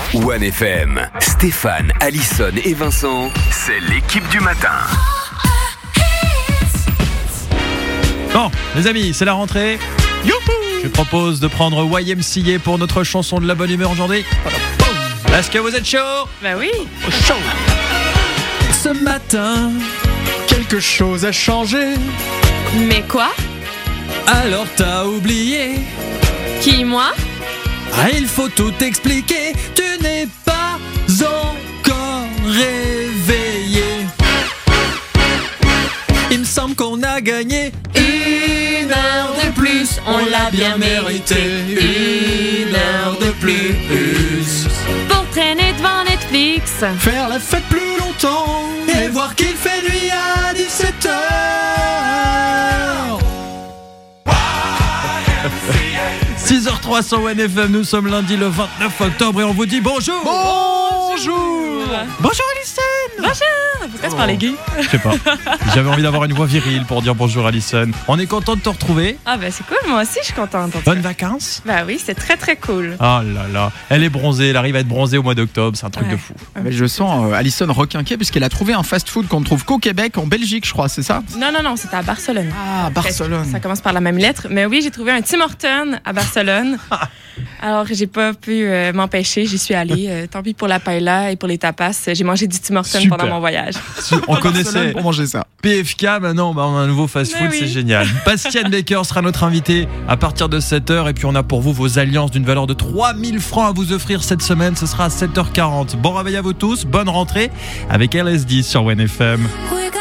OneFM, Stéphane, Alison et Vincent, c'est l'équipe du matin. Bon, les amis, c'est la rentrée. Youhou! Je propose de prendre YMCA pour notre chanson de la bonne humeur aujourd'hui. Est-ce que vous êtes chaud? Bah oui. Chaud. Ce matin, quelque chose a changé. Mais quoi? Alors t'as oublié. Qui, moi? Ah, il faut tout expliquer. Tu n'es pas encore réveillé. Il me semble qu'on a gagné 1 heure de plus. On l'a bien mérité. 1 heure de plus. Pour traîner devant Netflix. Faire la fête plus longtemps. Et voir qu'il fait nuit à 17h. 6h03 sur OneFM, nous sommes lundi le 29 octobre et on vous dit bonjour. Bonjour. Bonjour Alison. Bonjour. Pourquoi tu parles gay? Je sais pas, j'avais envie d'avoir une voix virile pour dire bonjour Alison. On est content de te retrouver. Ah bah c'est cool, moi aussi je suis contente. Bonnes vacances. Bah oui, c'est très très cool. Oh là là, elle est bronzée, elle arrive à être bronzée au mois d'octobre, c'est un truc de fou. Mais je sens Alison requinquée puisqu'elle a trouvé un fast-food qu'on ne trouve qu'au Québec, en Belgique je crois, c'est ça? Non, c'était à Barcelone. Ah, Barcelone. Ça commence par la même lettre. Mais oui, j'ai trouvé un Tim Hortons à Barcelone. Alors j'ai pas pu m'empêcher, j'y suis allée. Tant pis pour la paella et pour les tapas. J'ai mangé du Tim Hortons Super. pendant mon voyage. On connaissait Pour manger ça. PFK, maintenant on a un nouveau fast-food, Mais oui. c'est génial. Bastian Baker sera notre invité à partir de 7h et puis on a pour vous vos alliances d'une valeur de 3000 francs à vous offrir cette semaine, ce sera à 7h40. Bon réveil à vous tous, bonne rentrée avec LSD sur OneFM. We got